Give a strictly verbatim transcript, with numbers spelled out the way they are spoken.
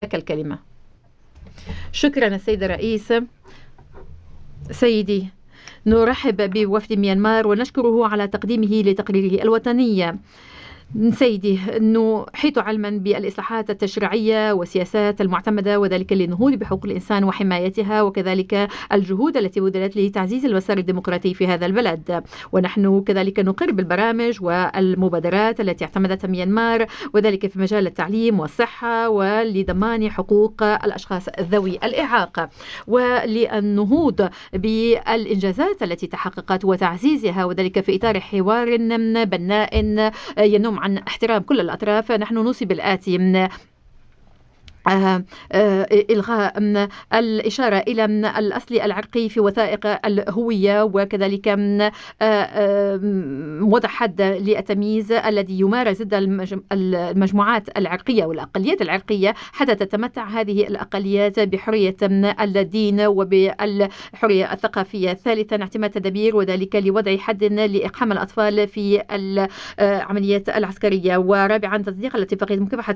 لك الكلمة. شكرا السيد الرئيس. سيدي، نرحب بوفد ميانمار ونشكره على تقديمه لتقريره الوطني. سيدي، نحيط علما بالإصلاحات التشريعية والسياسات المعتمدة، وذلك للنهوض بحقوق الإنسان وحمايتها، وكذلك الجهود التي بذلت لتعزيز المسار الديمقراطي في هذا البلد. ونحن كذلك نقر بالبرامج والمبادرات التي اعتمدتها ميانمار، وذلك في مجال التعليم والصحة ولضمان حقوق الأشخاص ذوي الإعاقة، وللنهوض بالإنجازات التي تحققت وتعزيزها، وذلك في إطار حوار بناء ينم عن احترام كل الأطراف. نحن نوصي بالآتي: آه آه إلغاء الإشارة إلى الأصل العرقي في وثائق الهوية، وكذلك آه آه وضع حد للتمييز الذي يمارس ضد المجموعات العرقية والأقليات العرقية، حتى تتمتع هذه الأقليات بحرية الدين وبالحرية الثقافية. ثالثا، اعتماد تدابير، وذلك لوضع حد لإقحام الأطفال في العمليات العسكرية. ورابعا، تصديق الاتفاقية مكافحة